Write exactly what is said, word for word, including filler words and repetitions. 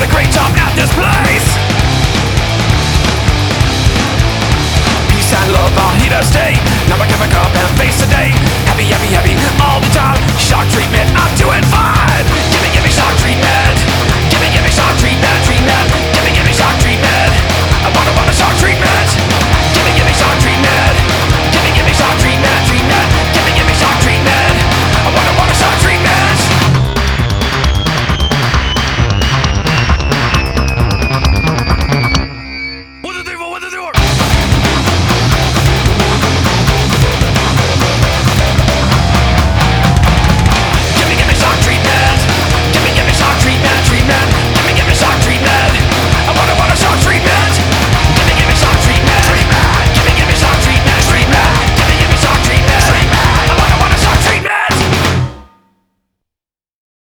a great job at this place. Peace and love are here to stay. Now I can wake up and face the day.